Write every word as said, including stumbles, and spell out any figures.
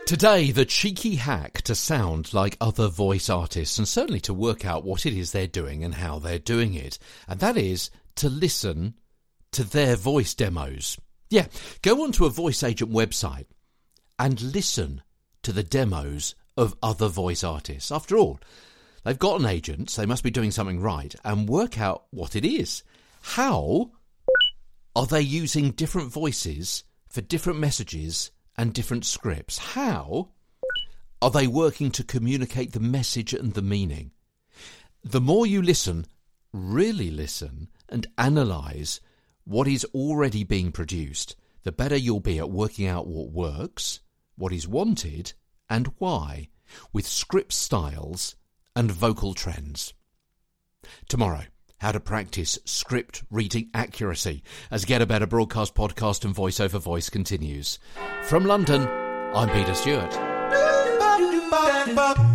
Today, the cheeky hack to sound like other voice artists, and certainly to work out what it is they're doing and how they're doing it. And that is to listen to their voice demos. Yeah, go onto a voice agent website and listen to the demos of other voice artists. After all, they've got an agent, so they must be doing something right, and work out what it is. How are they using different voices for different messages and different scripts? How are they working to communicate the message and the meaning? The more you listen, really listen, and analyse what is already being produced, the better you'll be at working out what works, what is wanted, and why, with script styles and vocal trends. Tomorrow, how to practice script reading accuracy as Get a Better Broadcast Podcast and Voice Over Voice continues. From London, I'm Peter Stewart.